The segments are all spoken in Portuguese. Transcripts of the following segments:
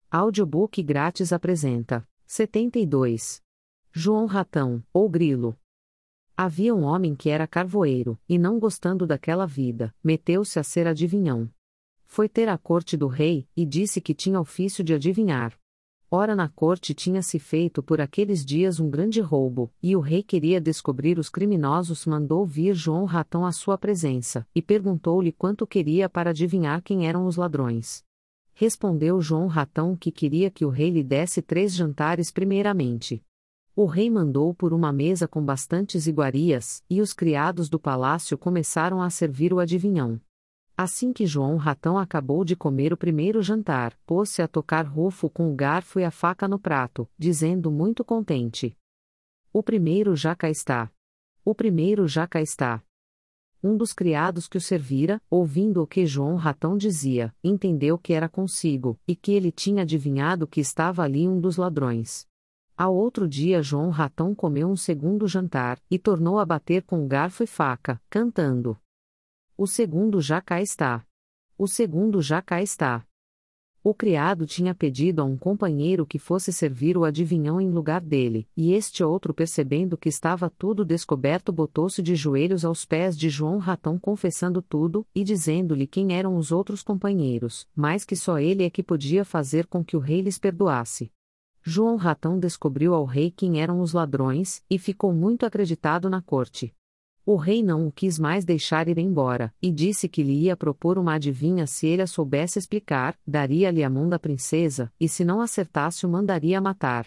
Audiobook grátis apresenta 72. João Ratão, ou Grilo. Havia um homem que era carvoeiro, e não gostando daquela vida, meteu-se a ser adivinhão. Foi ter à corte do rei, e disse que tinha ofício de adivinhar. Ora na corte tinha-se feito por aqueles dias um grande roubo, e o rei queria descobrir os criminosos. Mandou vir João Ratão à sua presença, e perguntou-lhe quanto queria para adivinhar quem eram os ladrões. Respondeu João Ratão que queria que o rei lhe desse 3 jantares primeiramente. O rei mandou por uma mesa com bastantes iguarias, e os criados do palácio começaram a servir o adivinhão. Assim que João Ratão acabou de comer o primeiro jantar, pôs-se a tocar rufo com o garfo e a faca no prato, dizendo muito contente: "O primeiro já cá está. O primeiro já cá está." Um dos criados que o servira, ouvindo o que João Ratão dizia, entendeu que era consigo, e que ele tinha adivinhado que estava ali um dos ladrões. Ao outro dia João Ratão comeu um segundo jantar, e tornou a bater com garfo e faca, cantando: "O segundo já cá está. O segundo já cá está." O criado tinha pedido a um companheiro que fosse servir o adivinhão em lugar dele, e este outro, percebendo que estava tudo descoberto, botou-se de joelhos aos pés de João Ratão, confessando tudo, e dizendo-lhe quem eram os outros companheiros, mas que só ele é que podia fazer com que o rei lhes perdoasse. João Ratão descobriu ao rei quem eram os ladrões, e ficou muito acreditado na corte. O rei não o quis mais deixar ir embora, e disse que lhe ia propor uma adivinha se ele a soubesse explicar, daria-lhe a mão da princesa, e se não acertasse o mandaria matar.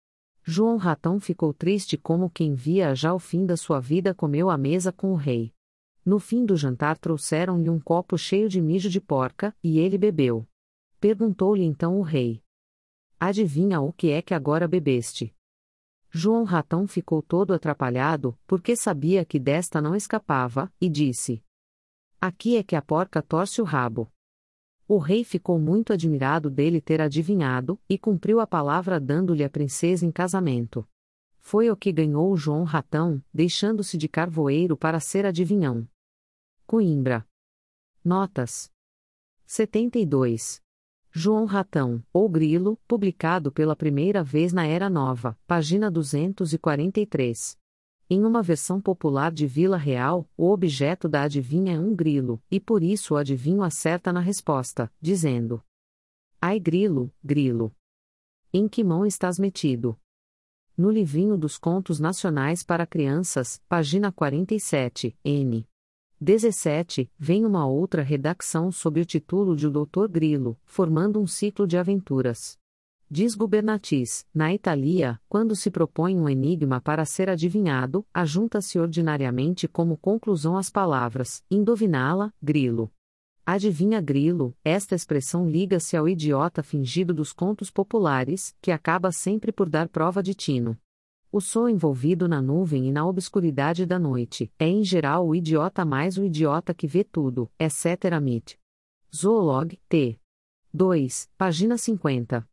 João Ratão ficou triste como quem via já o fim da sua vida. Comeu à mesa com o rei. No fim do jantar trouxeram-lhe um copo cheio de mijo de porca, e ele bebeu. Perguntou-lhe então o rei: "Adivinha o que é que agora bebeste?" João Ratão ficou todo atrapalhado, porque sabia que desta não escapava, e disse: "Aqui é que a porca torce o rabo." O rei ficou muito admirado dele ter adivinhado, e cumpriu a palavra dando-lhe a princesa em casamento. Foi o que ganhou João Ratão, deixando-se de carvoeiro para ser adivinhão. Coimbra. Notas. 72. João Ratão, ou Grilo, publicado pela primeira vez na Era Nova, página 243. Em uma versão popular de Vila Real, o objeto da adivinha é um grilo, e por isso o adivinho acerta na resposta, dizendo: "Ai grilo, grilo! Em que mão estás metido?" No livrinho dos Contos Nacionais para Crianças, página 47, n. 17, vem uma outra redação sob o título de O Doutor Grilo, formando um ciclo de aventuras. Diz Gubernatis: na Itália, quando se propõe um enigma para ser adivinhado, ajunta-se ordinariamente como conclusão as palavras: indoviná-la, grilo. Adivinha grilo, esta expressão liga-se ao idiota fingido dos contos populares, que acaba sempre por dar prova de tino. O sol envolvido na nuvem e na obscuridade da noite é em geral o idiota mais o idiota que vê tudo, etc. Mit. Zoolog. T. 2, página 50.